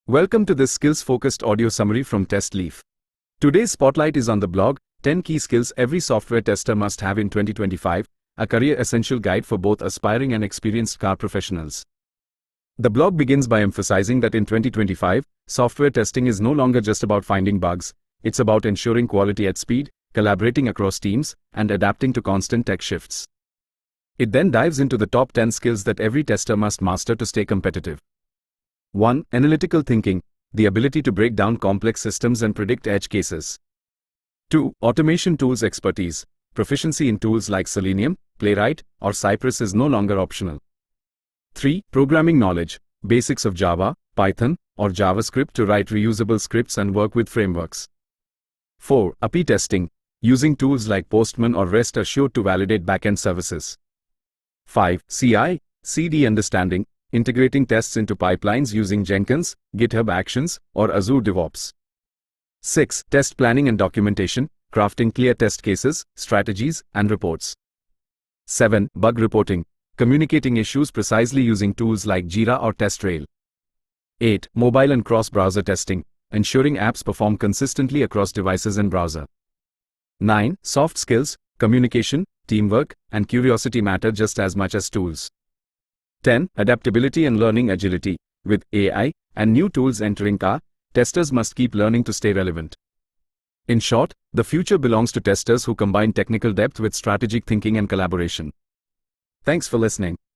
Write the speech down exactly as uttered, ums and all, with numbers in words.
Welcome to this skills-focused audio summary from TestLeaf. Today's spotlight is on the blog, ten Key Skills Every Software Tester Must Have in twenty twenty-five, a career essential guide for both aspiring and experienced car professionals. The blog begins by emphasizing that in twenty twenty-five, software testing is no longer just about finding bugs, it's about ensuring quality at speed, collaborating across teams, and adapting to constant tech shifts. It then dives into the top ten skills that every tester must master to stay competitive. one. Analytical thinking, the ability to break down complex systems and predict edge cases. two. Automation tools expertise, proficiency in tools like Selenium, Playwright, or Cypress is no longer optional. three. Programming knowledge, basics of Java, Python, or JavaScript to write reusable scripts and work with frameworks. four. A P I testing, using tools like Postman or REST assured to validate backend services. five. C I C D understanding, integrating tests into pipelines using Jenkins, GitHub Actions, or Azure DevOps. six. Test planning and documentation, crafting clear test cases, strategies, and reports. seven. Bug reporting, communicating issues precisely using tools like Jira or TestRail. eight. Mobile and cross-browser testing, ensuring apps perform consistently across devices and browser. nine. Soft skills, communication, teamwork, and curiosity matter just as much as tools. ten. Adaptability and learning agility. With A I and new tools entering car, testers must keep learning to stay relevant. In short, the future belongs to testers who combine technical depth with strategic thinking and collaboration. Thanks for listening.